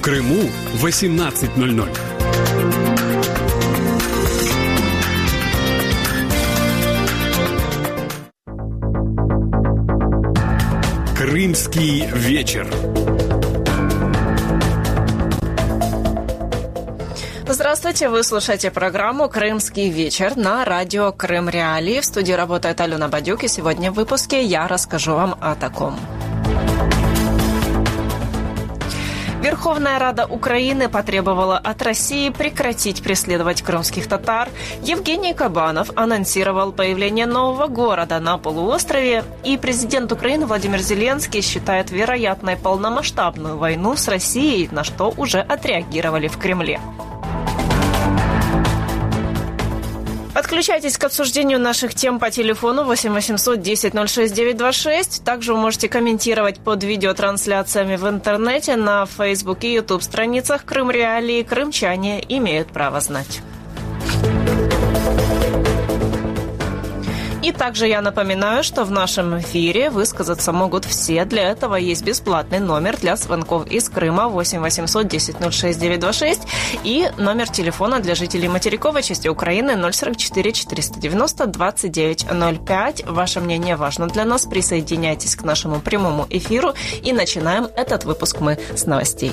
Крыму 18:00. Крымский вечер. Здравствуйте, вы слушаете программу «Крымский вечер» на радио «Крым Реалии». В студии работает Алена Бадюк, и сегодня в выпуске я расскажу вам о таком. Верховная Рада Украины потребовала от России прекратить преследовать крымских татар. Евгений Кабанов анонсировал появление нового города на полуострове. И президент Украины Владимир Зеленский считает вероятной полномасштабную войну с Россией, на что уже отреагировали в Кремле. Подключайтесь к обсуждению наших тем по телефону 8 800 10 06 926. Также вы можете комментировать под видеотрансляциями в интернете на Facebook и YouTube страницах Крым Реалии. Крымчане имеют право знать. И также я напоминаю, что в нашем эфире высказаться могут все. Для этого есть бесплатный номер для звонков из Крыма 8 800 10 06 926 и номер телефона для жителей материковой части Украины 044 490 29 05. Ваше мнение важно для нас. Присоединяйтесь к нашему прямому эфиру. И начинаем этот выпуск мы с новостей.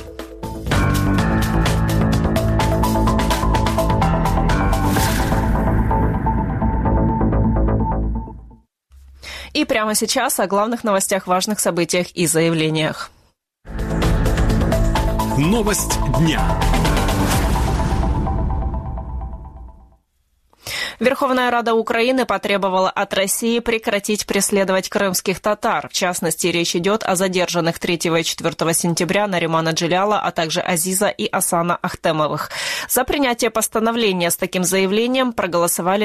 И прямо сейчас о главных новостях, важных событиях и заявлениях. Новость дня. Верховная Рада Украины потребовала от России прекратить преследовать крымских татар. В частности, речь идет о задержанных 3 и 4 сентября Наримана Джиляла, а также Азиза и Асана Ахтемовых. За принятие постановления с таким заявлением проголосовали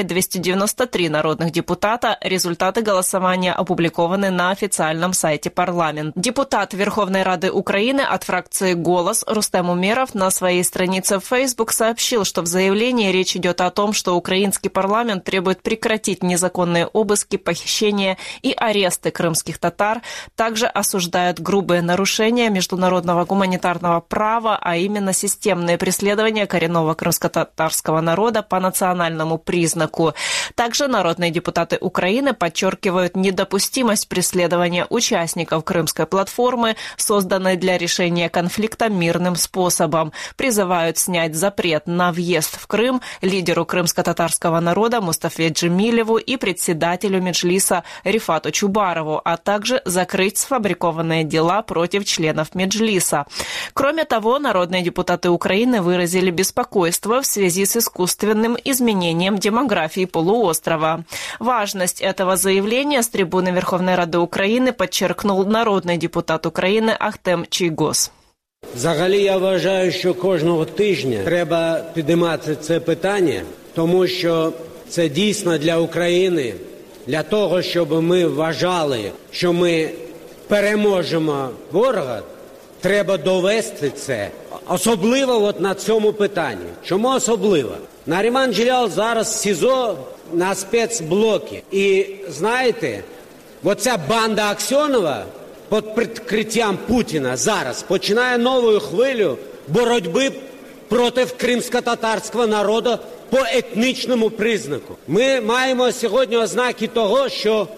293 народных депутата. Результаты голосования опубликованы на официальном сайте парламента. Депутат Верховной Рады Украины от фракции «Голос» Рустем Умеров на своей странице в Facebook сообщил, что в заявлении речь идет о том, что украинский парламент требует прекратить незаконные обыски, похищения и аресты крымских татар. Также осуждают грубые нарушения международного гуманитарного права, а именно системные преследования коренного крымско-татарского народа по национальному признаку. Также народные депутаты Украины подчеркивают недопустимость преследования участников Крымской платформы, созданной для решения конфликта мирным способом. Призывают снять запрет на въезд в Крым лидеру крымско-татарского народа Мустафе Джемилеву и председателю Меджлиса Рифату Чубарову, а также закрыть сфабрикованные дела против членов Меджлиса. Кроме того, народные депутаты Украины выразили беспокойство в связи с искусственным изменением демографии полуострова. Важность этого заявления с трибуны Верховной Рады Украины подчеркнул народний депутат України Ахтем Чийгоз. Взагалі, я вважаю, що кожного тижня треба підіймати це питання, тому що це дійсно для України, для того, щоб ми вважали, що ми переможемо ворога, треба довести це. Особливо от на цьому питанні. Чому особливо? Наріман Джилял зараз в СІЗО на спецблокі. І знаєте, оця банда Аксьонова під прикриттям Путіна зараз починає нову хвилю боротьби проти кримсько-татарського народу по етнічному признаку. Ми маємо сьогодні ознаки того, що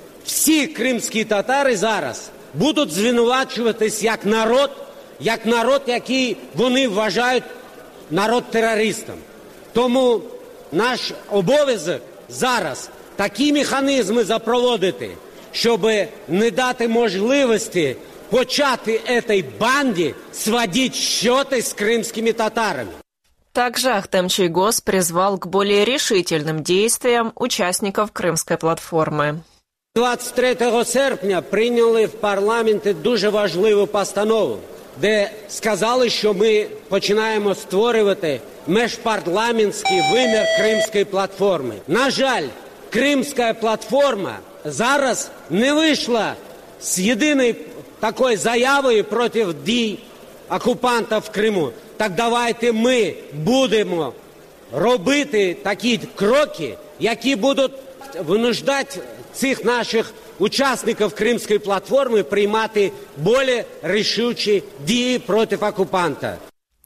всі кримські татари зараз будуть звинувачуватись як народ, який вони вважають народ-терористом. Тому наш обов'язок зараз такі механізми запровадити, щоб не дати можливості почати этой банде сводить счеты с крымскими татарами. Также Ахтем Чийгоз призвал к более решительным действиям участников Крымской платформы. 23 серпня прийняли в парламенті дуже важливу постанову, де сказали, що ми починаємо створювати міжпарламентський вимір Кримської платформи. На жаль, Кримська платформа зараз не вийшла з єдиною такою заявою проти дій окупанта в Криму. Так давайте ми будемо робити такі кроки, які будуть винуждати цих наших учасників Кримської платформи приймати більш рішучі дії проти окупанта.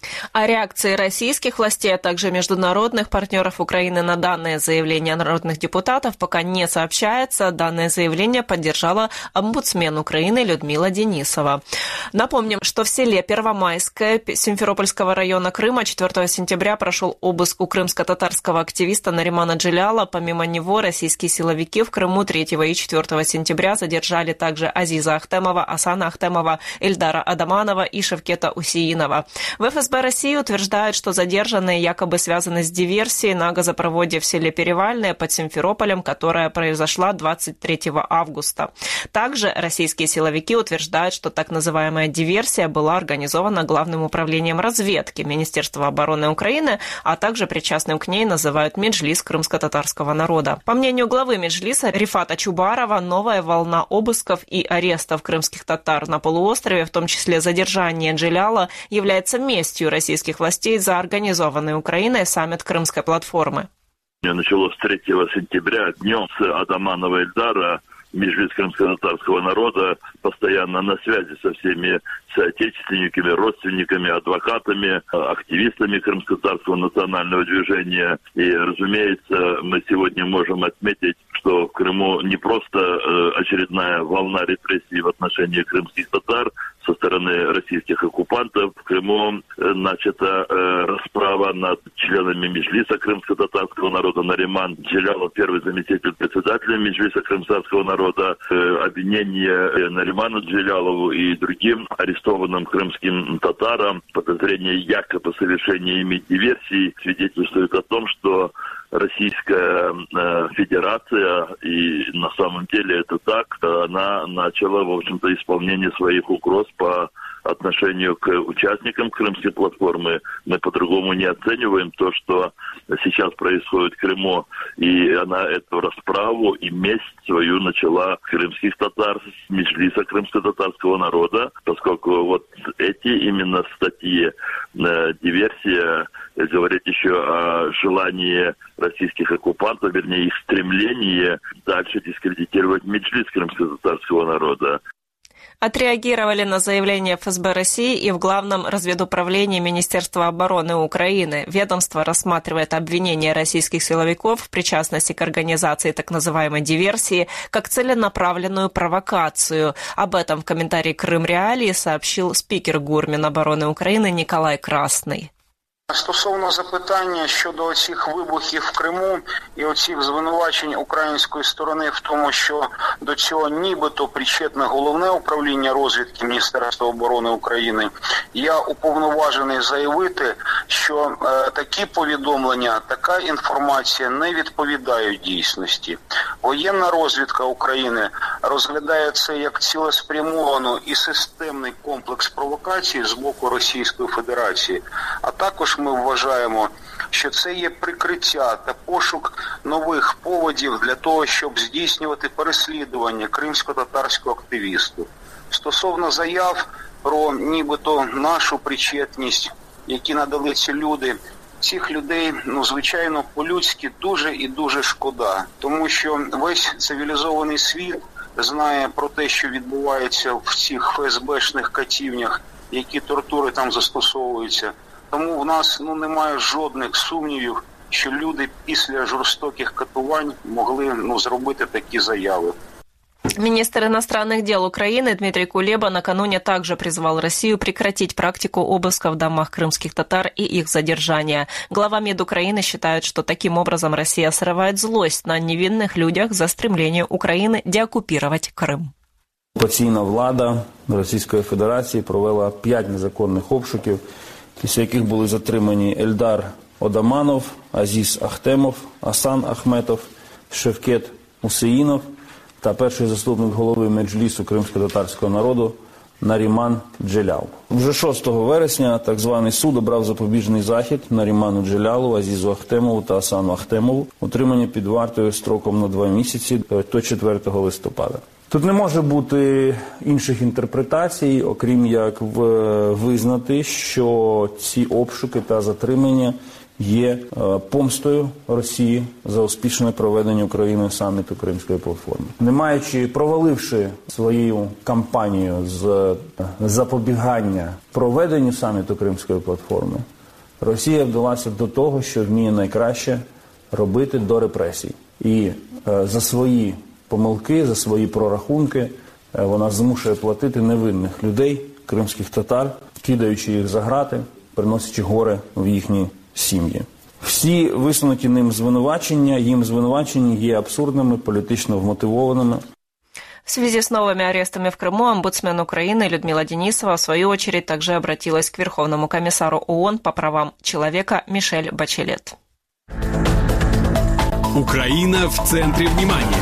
О реакции российских властей, а также международных партнеров Украины на данное заявление народных депутатов пока не сообщается. Данное заявление поддержала омбудсмен Украины Людмила Денисова. Напомним, что в селе Первомайское Симферопольского района Крыма 4 сентября прошел обыск у крымско-татарского активиста Наримана Джиляла. Помимо него российские силовики в Крыму 3 и 4 сентября задержали также Азиза Ахтемова, Асана Ахтемова, Эльдара Адаманова и Шевкета Усеинова. В ФСБ России утверждают, что задержанные якобы связаны с диверсией на газопроводе в селе Перевальное под Симферополем, которая произошла 23 августа. Также российские силовики утверждают, что так называемая диверсия была организована Главным управлением разведки Министерства обороны Украины, а также причастным к ней называют Меджлис крымско-татарского народа. По мнению главы Меджлиса Рифата Чубарова, новая волна обысков и арестов крымских татар на полуострове, в том числе задержание Джиляла, является местью российских властей за организованный Украиной саммит Крымской платформы. Началось 3 сентября, днем с Адаманова Эльдара, Меджлис крымско-татарского народа, постоянно на связи со всеми соотечественниками, родственниками, адвокатами, активистами крымско-татарского национального движения. И, разумеется, мы сегодня можем отметить, что в Крыму не просто очередная волна репрессий в отношении крымских татар со стороны российских оккупантов. В Крыму начата расправа над членами Меджлиса крымско-татарского народа. Нариман Джилялов, первый заместитель председателя Меджлиса крымско-татарского народа. Обвинение Нариману Джилялову и другим арестованным крымским татарам, подозрение якобы совершения ими диверсий, свидетельствует о том, что Российская Федерация, и на самом деле это так, она начала, в общем-то, исполнение своих угроз по отношению к участникам Крымской платформы. Мы по-другому не оцениваем то, что сейчас происходит в Крыму. И она эту расправу и месть свою начала крымских татар с Меджлиса крымско-татарского народа, поскольку вот эти именно статьи, диверсия, говорит еще о желании российских оккупантов, вернее, их стремлении дальше дискредитировать Меджлис крымско-татарского народа. Отреагировали на заявление ФСБ России и в Главном разведуправлении Министерства обороны Украины. Ведомство рассматривает обвинения российских силовиков в причастности к организации так называемой диверсии как целенаправленную провокацию. Об этом в комментарии «Крым Реалии» сообщил спикер ГУР Минобороны України Николай Красный. Стосовно запитання щодо цих вибухів в Криму і оцих звинувачень української сторони в тому, що до цього нібито причетне Головне управління розвідки Міністерства оборони України, я уповноважений заявити, що такі повідомлення, така інформація не відповідають дійсності. Воєнна розвідка України розглядає це як цілеспрямований і системний комплекс провокацій з боку Російської Федерації, а також ми вважаємо, що це є прикриття та пошук нових поводів для того, щоб здійснювати переслідування кримсько-татарського активісту. Стосовно заяв про нібито нашу причетність, які надали ці люди, цих людей, звичайно, по-людськи дуже і дуже шкода. Тому що весь цивілізований світ знає про те, що відбувається в цих ФСБшних катівнях, які тортури там застосовуються. Тому в нас немає жодних сумнівів, що люди після жорстоких катувань могли зробити такі заяви. Министр иностранных дел Украины Дмитрий Кулеба накануне также призвал Россию прекратить практику обыска в домах крымских татар и их задержания. Глава МИД Украины считает, что таким образом Россия срывает злость на невинных людях за стремление Украины деоккупировать Крым. Окупаційна влада Російської Федерації провела 5 незаконних обшуків, після яких були затримані Ельдар Одаманов, Азіз Ахтемов, Асан Ахметов, Шевкет Усеїнов та перший заступник голови Меджлісу кримсько-татарського народу Наріман Джилялов. Вже 6 вересня так званий суд обрав запобіжний захід Наріману Джилялову, Азізу Ахтемову та Асану Ахтемову, утримані під вартою строком на 2 місяці до 4 листопада. Тут не може бути інших інтерпретацій, окрім як визнати, що ці обшуки та затримання є помстою Росії за успішне проведення Україною саміту Кримської платформи. Не маючи, проваливши свою кампанію з запобігання проведенню саміту Кримської платформи, Росія вдалася до того, що вміє найкраще робити, до репресій. І за свої помилки, за свої прорахунки вона змушує платити невинних людей, кримських татар, кидаючи їх за грати, приносячи горе в їхні сім'ї. Всі висунуті їм звинувачення є абсурдними, політично вмотивованими. В связи с новыми арестами в Крыму омбудсмен Украины Людмила Денисова, в свою очередь, также обратилась к Верховному комиссару ООН по правам человека Мишель Бачелет. Украина в центре внимания.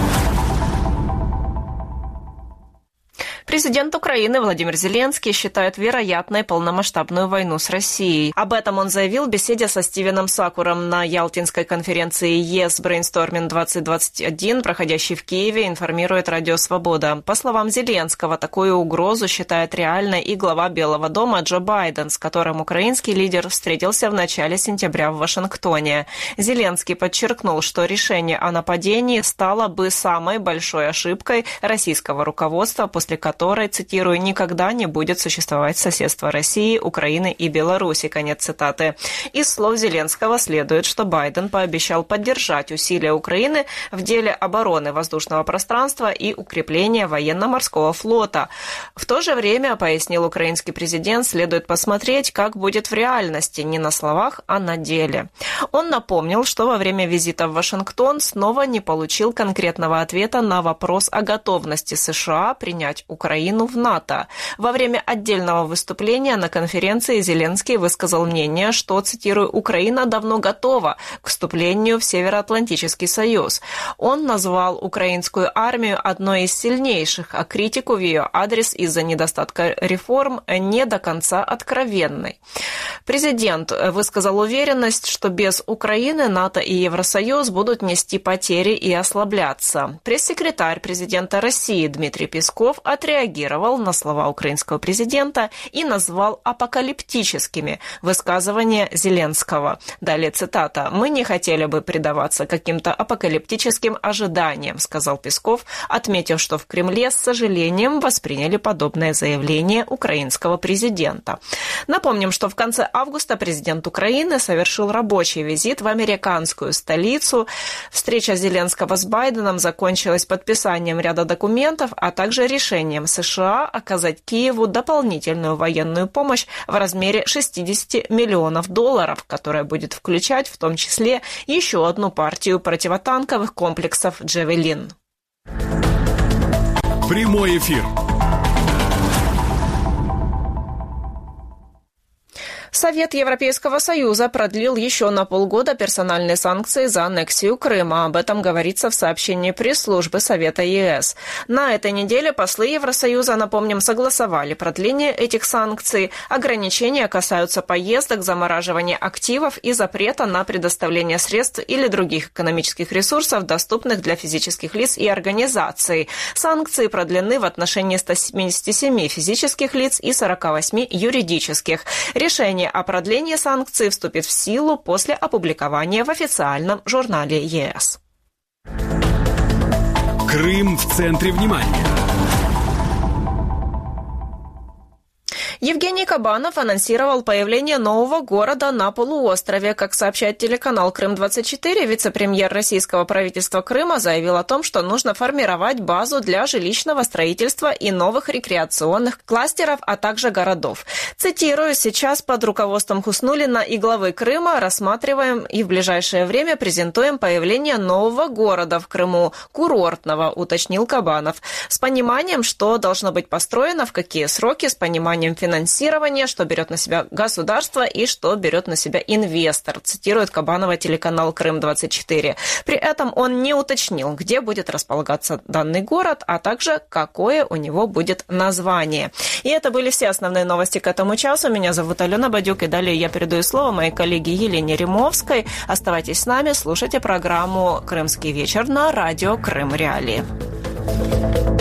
Президент Украины Владимир Зеленский считает вероятной полномасштабную войну с Россией. Об этом он заявил в беседе со Стивеном Сакуром на Ялтинской конференции ЕС Brainstorming 2021, проходящей в Киеве, информирует Радио Свобода. По словам Зеленского, такую угрозу считает реальной и глава Белого дома Джо Байден, с которым украинский лидер встретился в начале сентября в Вашингтоне. Зеленский подчеркнул, что решение о нападении стало бы самой большой ошибкой российского руководства, после которой, цитирую, «никогда не будет существовать соседство России, Украины и Беларуси». Конец цитаты. Из слов Зеленского следует, что Байден пообещал поддержать усилия Украины в деле обороны воздушного пространства и укрепления военно-морского флота. В то же время, пояснил украинский президент, следует посмотреть, как будет в реальности, не на словах, а на деле. Он напомнил, что во время визита в Вашингтон снова не получил конкретного ответа на вопрос о готовности США принять Украину в НАТО. Во время отдельного выступления на конференции Зеленский высказал мнение, что, цитирую, «Украина давно готова к вступлению в Североатлантический союз». Он назвал украинскую армию одной из сильнейших, а критику в ее адрес из-за недостатка реформ не до конца откровенной. Президент высказал уверенность, что без Украины НАТО и Евросоюз будут нести потери и ослабляться. Пресс-секретарь президента России Дмитрий Песков отреагировал на слова украинского президента и назвал апокалиптическими высказывания Зеленского. Далее цитата. «Мы не хотели бы предаваться каким-то апокалиптическим ожиданиям», сказал Песков, отметив, что в Кремле с сожалением восприняли подобное заявление украинского президента. Напомним, что в конце августа президент Украины совершил рабочий визит в американскую столицу. Встреча Зеленского с Байденом закончилась подписанием ряда документов, а также решением США оказать Киеву дополнительную военную помощь в размере $60 миллионов, которая будет включать в том числе еще одну партию противотанковых комплексов «Джавелин». Прямой эфир. Совет Европейского Союза продлил еще на полгода персональные санкции за аннексию Крыма. Об этом говорится в сообщении пресс-службы Совета ЕС. На этой неделе послы Евросоюза, напомним, согласовали продление этих санкций. Ограничения касаются поездок, замораживания активов и запрета на предоставление средств или других экономических ресурсов, доступных для физических лиц и организаций. Санкции продлены в отношении 177 физических лиц и 48 юридических. Решение о продлении санкций вступит в силу после опубликования в официальном журнале ЕС. Крым в центре внимания. Евгений Кабанов анонсировал появление нового города на полуострове. Как сообщает телеканал «Крым-24», вице-премьер российского правительства Крыма заявил о том, что нужно формировать базу для жилищного строительства и новых рекреационных кластеров, а также городов. Цитирую, «Сейчас под руководством Хуснуллина и главы Крыма рассматриваем и в ближайшее время презентуем появление нового города в Крыму, курортного», уточнил Кабанов. С пониманием, что должно быть построено, в какие сроки, с пониманием финансирования, что берет на себя государство и что берет на себя инвестор, цитирует Кабанова телеканал «Крым-24». При этом он не уточнил, где будет располагаться данный город, а также какое у него будет название. И это были все основные новости к этому часу. Меня зовут Алена Бадюк, и далее я передаю слово моей коллеге Елене Римовской. Оставайтесь с нами, слушайте программу «Крымский вечер» на радио Крым Реалии.